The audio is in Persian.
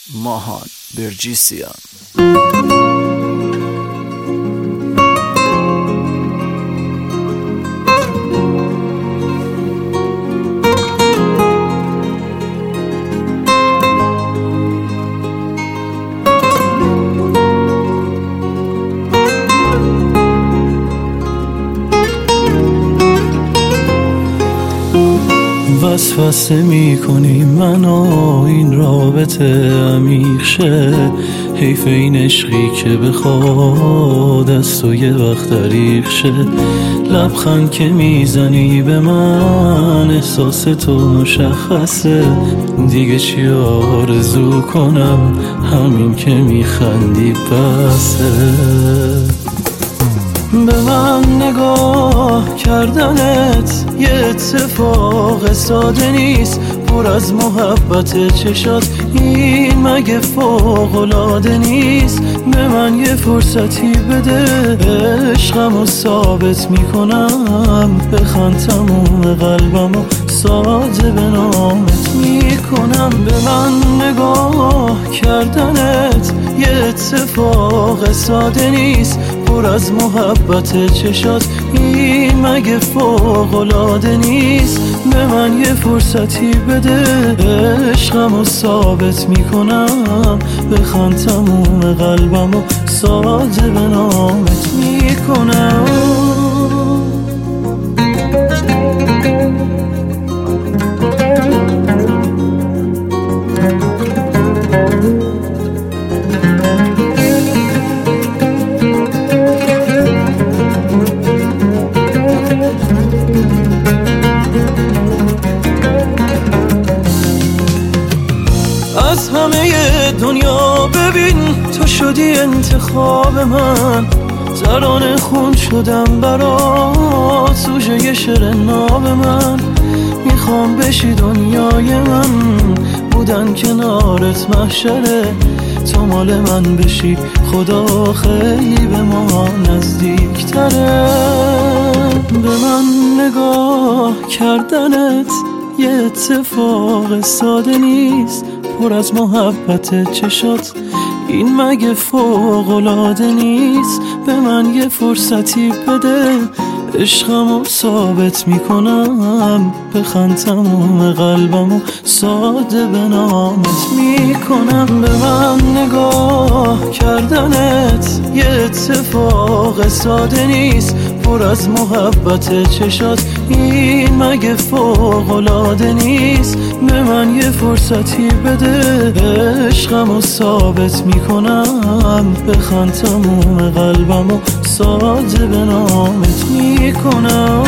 ماهان برجیسیان. وسوسه میکنی منو این رابطه عمیق شه، حیف این عشقی که بخواد از تو یه وقت دریغ شه. لبخند که میزنی به من احساس تو مشخصه، دیگه چی آرزو کنم همین که میخندی بسه. به من نگاه کردنت یه اتفاق ساده نیست، پر از محبت چشات این مگه فوق‌العاده نیست. به من یه فرصتی بده عشقمو ثابت میکنم، بخوان تموم قلبمو ساده به نامت میکنم. به من نگاه کردنت یه اتفاق ساده نیست، پر از محبت چشات این مگه فوق‌العاده نیست. به من یه فرصتی بده عشقمو ثابت میکنم، بخوان تموم قلبمو ساده به نامت میکنم. از همه دنیا ببین تو شدی انتخاب من، ترانه خون شدم برات سوژه شعر ناب من. میخوام بشی دنیای من، بودن کنارت محشره، تو مال من بشی خدا خیلی به ما نزدیکتره. به من نگاه کردنت یه اتفاق ساده نیست، پر از محبت چشات این مگه فوق‌العاده نیست. به من یه فرصتی بده عشقمو ثابت میکنم، بخوان تموم قلبمو ساده به نامت میکنم. به من نگاه کردنت یه اتفاق ساده نیست، پر از محبت چشات این مگه فوق‌العاده نیست. به من یه فرصتی بده عشقمو ثابت میکنم، بخوان تموم قلبمو ساده به نامت میکنم.